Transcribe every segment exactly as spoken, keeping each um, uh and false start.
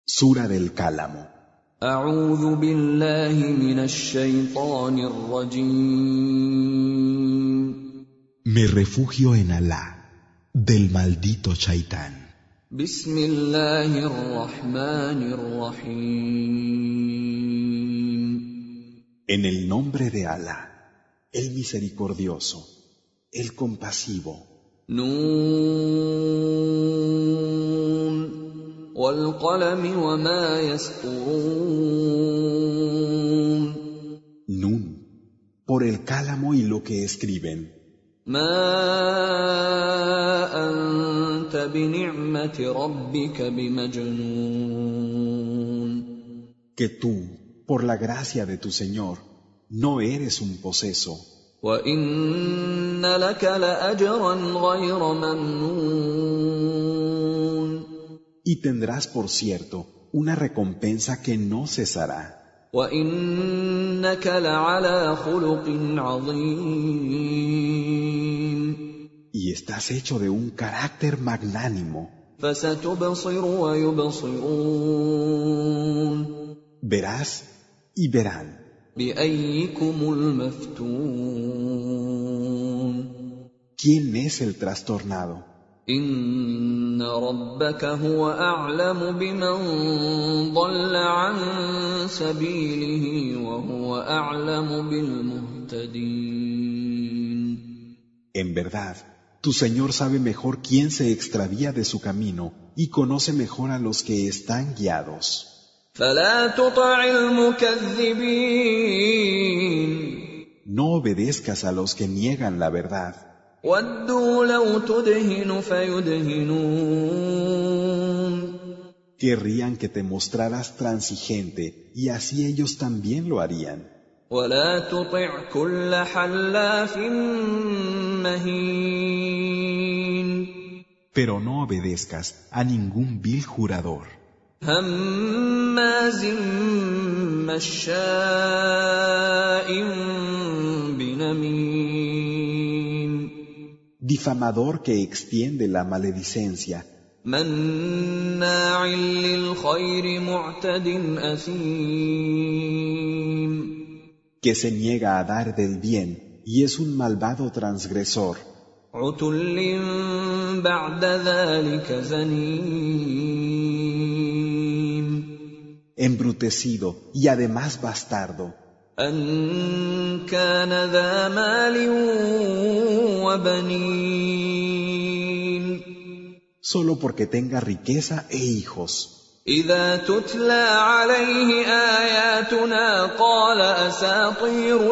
Sura del Cálamo. أعوذ بالله من الشيطان الرجيم. Me refugio en Alá, del maldito Shaitán. بسم الله الرحمن الرحيم. En el nombre de Alá, el misericordioso, el compasivo. نون والقلم وما يسطرون. Nun, por el cálamo y lo que escriben. ما أنت بنعمة ربك بمجنون. Que tú, por la gracia de tu Señor, no eres un poseso. وإن لك لأجرا غير ممنون. Y tendrás, por cierto, una recompensa que no cesará. وإنك لعلى خلق عظيم. Y estás hecho de un carácter magnánimo. فستبصر ويبصرون. Verás y verán. بأيكم المفتون. ¿Quién es el trastornado? إن ربك هو أعلم بمن ضل عن سبيله وهو أعلم بالمهتدين. En verdad, tu Señor sabe mejor quién se extravía de su camino y conoce mejor a los que están guiados. فلا تطع المكذبين. No obedezcas a los que niegan la verdad. ودوا لو تدهن فيدهنون. Querrían que te mostraras transigente y así ellos también lo harían. ولا تطع كل حلاف مهين. Pero no obedezcas a ningún vil jurador. هماز مشاء بنميم. Difamador que extiende la maledicencia. مناع للخير معتد أثيم. Que se niega a dar del bien y es un malvado transgresor. عتل بعد ذلك زنيم. Embrutecido y además bastardo. أن كان ذا مال وبنين. Solo porque tenga riqueza e hijos. إذا تتلى عليه آياتنا قال أساطير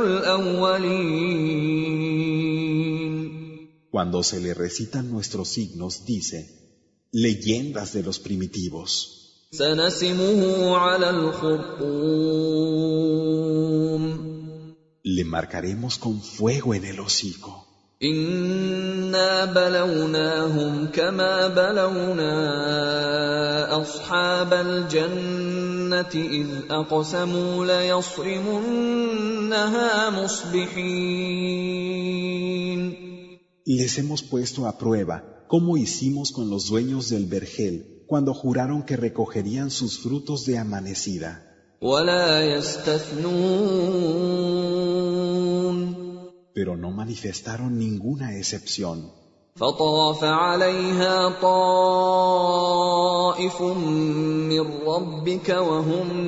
الأولين. Cuando se le recitan nuestros signos, dice, leyendas de los primitivos. سنسمه على الخرطوم. Le marcaremos con fuego en el hocico. إنا بلوناهم كما بلونا أصحاب الجنة إذ أقسموا ليصرمنها مصبحين. Les hemos puesto a prueba cómo hicimos con los dueños del vergel cuando juraron que recogerían sus frutos de amanecida. ولا يستثنون. Pero no manifestaron ninguna excepción. فطاف عليها طائف من ربك وهم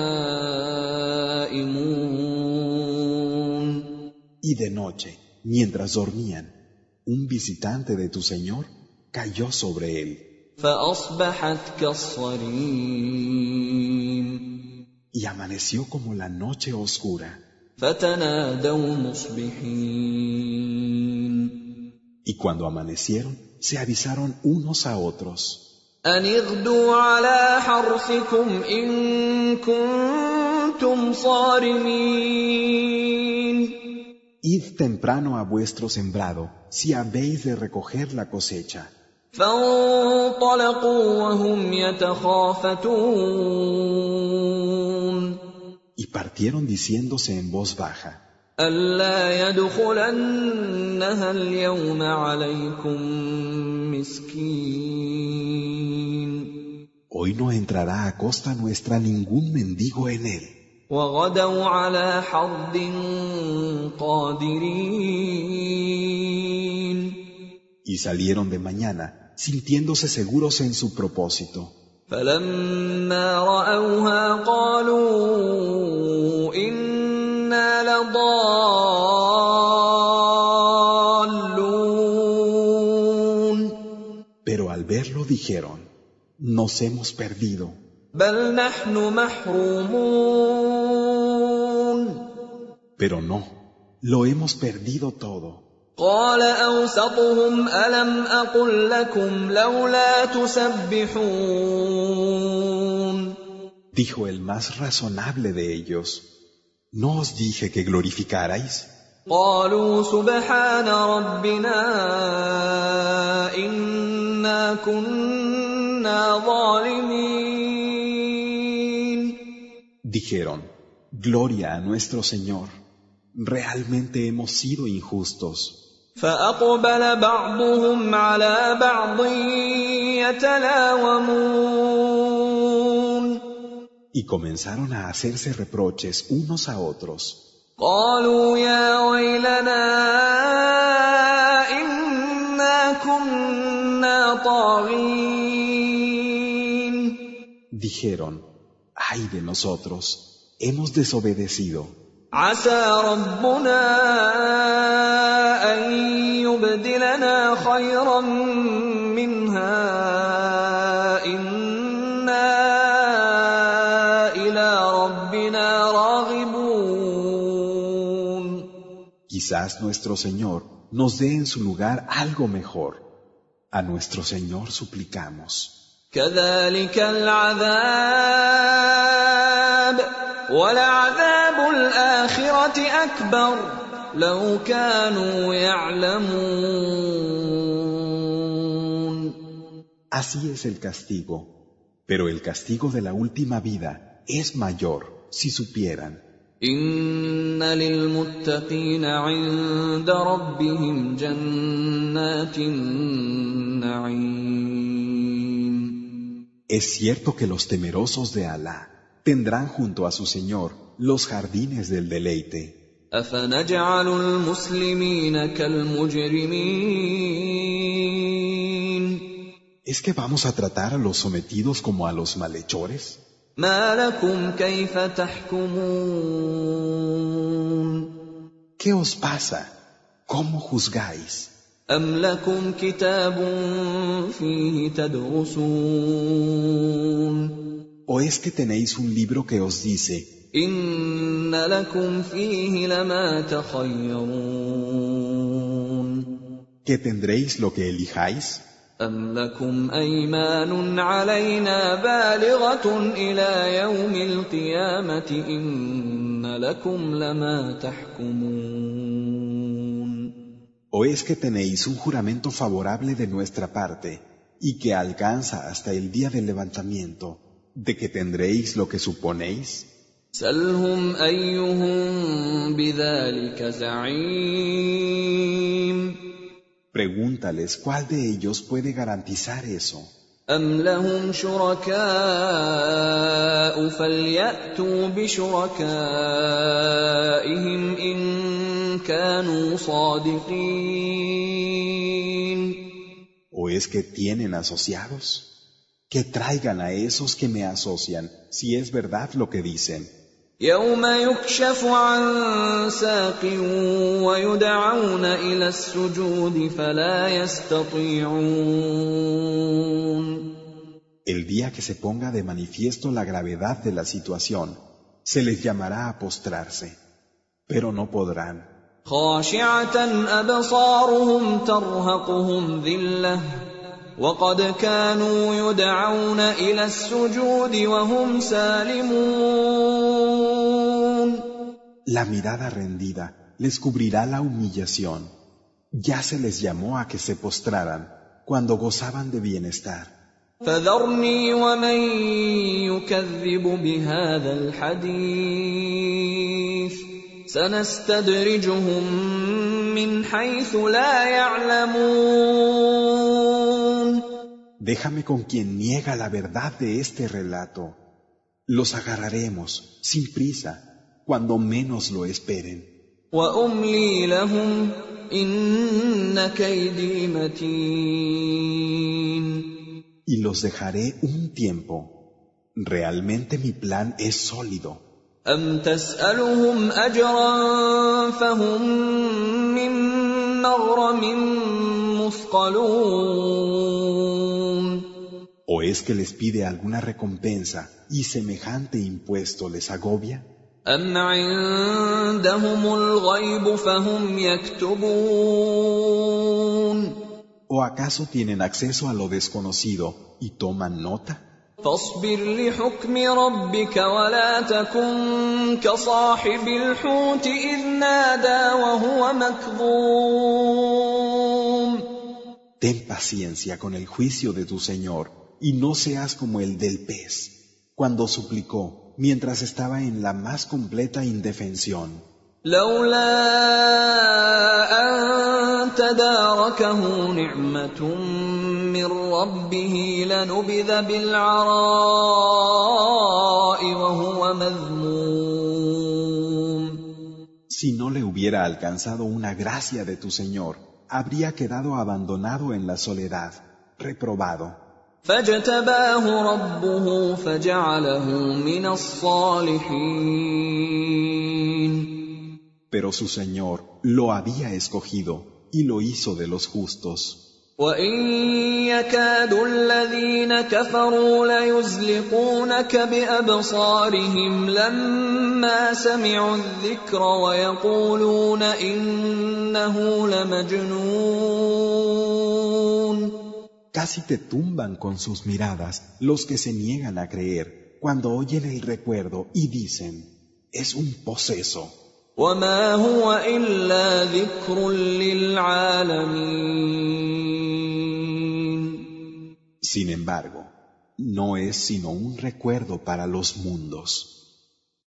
نائمون. Y de noche, mientras dormían, un visitante de tu Señor cayó sobre él. فأصبحت كالصريم. Y amaneció como la noche oscura. فتنادوا مصبحين. Y cuando amanecieron, se avisaron unos a otros. أن اغدوا على حرثكم إن كنتم صارمين. Id temprano a vuestro sembrado, si habéis de recoger la cosecha. فانطلقوا وهم يتخافتون. Y partieron diciéndose en voz baja. ألا يدخلنها اليوم عليكم مسكين. Hoy no entrará a costa nuestra ningún mendigo en él. وغدوا على حرد قادرين. Y salieron de mañana, sintiéndose seguros en su propósito. فلما رأوها قالوا إنا لضالون. Pero al verlo dijeron, nos hemos perdido. بل نحن محرومون. Pero no, lo hemos perdido todo. قال أوسطهم ألم أقل لكم لولا تسبحون. Dijo el más razonable de ellos, ¿no os dije que glorificarais? قالوا سبحان ربنا إنا كنا ظالمين. Dijeron, gloria a nuestro Señor, realmente hemos sido injustos. فأقبل بعضهم على بعض يتلاومون. Y comenzaron a hacerse reproches unos a otros. قالوا يا ويلنا إنا كنا طاغين. Dijeron, ay de nosotros, hemos desobedecido. عسى ربنا أن يبدلنا خيرا منها إنا إلى ربنا راغبون. Quizás nuestro Señor nos dé en su lugar algo mejor. A nuestro Señor suplicamos. كذلك العذاب ولعذاب الآخرة أكبر لو كانوا يعلمون. Así es el castigo, pero el castigo de la última vida es mayor si supieran. إن للمتقين عند ربهم جنات النعيم. Es cierto que los temerosos de Alá tendrán junto a su Señor los jardines del deleite. أفنجعل المسلمين كالمجرمين. ¿Es que vamos a tratar a los sometidos como a los malhechores? ما لكم كيف تحكمون. ¿Qué os pasa? ¿Cómo juzgáis? أم لكم كتاب فيه تدرسون. ¿O es que tenéis un libro que os dice, إن لكم فيه لما تخيرون. que tendréis lo que elijáis? أم لكم أيمان علينا بالغة إلى يوم القيامة إن لكم لما تحكمون. ¿O es que tenéis un juramento favorable de nuestra parte y que alcanza hasta el día del levantamiento, de que tendréis lo que suponéis? سلهم أيهم بذلك زعيم. Pregúntales cuál de ellos puede garantizar eso. أم لهم شركاء فليأتوا بشركائهم إن كانوا صادقين. ¿O es que tienen asociados? Que traigan a esos que me asocian, si es verdad lo que dicen. يوم يكشف عن ساق ويدعون إلى السجود فلا يستطيعون. El día que se ponga de manifiesto la gravedad de la situación, se les llamará a postrarse, pero no podrán. خاشعة أبصارهم ترهقهم ذلة وقد كانوا يدعون إلى السجود وهم سالمون. La mirada rendida les cubrirá la humillación. Ya se les llamó a que se postraran cuando gozaban de bienestar. فذرني ومن يكذب بهذا الحديث سنستدرجهم من حيث لا يعلمون. Déjame con quien niega la verdad de este relato. Los agarraremos, sin prisa, cuando menos lo esperen. وأملي لهم إن كيدي متين. Y los dejaré un tiempo. Realmente mi plan es sólido. أم تسألهم أجرا فهم من مغرم مثقلون. ¿O es que les pide alguna recompensa y semejante impuesto les agobia? أم عندهم الغيب فهم يكتبون. ¿O acaso tienen acceso a lo desconocido y toman nota? فاصبر لحكم ربك ولا تكن كصاحب الحوت إذ نادى وهو مكظوم. Ten paciencia con el juicio de tu Señor y no seas como el del pez, cuando suplicó mientras estaba en la más completa indefensión. لولا أن تداركه نعمة من ربه لنبذ بالعراء وهو مذموم. Si no le hubiera alcanzado una gracia de tu Señor, habría quedado abandonado en la soledad, reprobado. فاجتباه ربه فجعله من الصالحين. Pero su Señor lo había escogido y lo hizo de los justos. وَإِن يَكَادُ الَّذِينَ كَفَرُوا لَيُزْلِقُونَكَ بِأَبْصَارِهِمْ لَمَّا سَمِعُوا الذِّكْرَ وَيَقُولُونَ إِنَّهُ لَمَجْنُونٌ. Casi te tumban con sus miradas los que se niegan a creer cuando oyen el recuerdo y dicen, es un poseso. وَمَا هُوَ إِلَّا ذِكْرٌ لِّلْعَالَمِينَ. Sin embargo, no es sino un recuerdo para los mundos.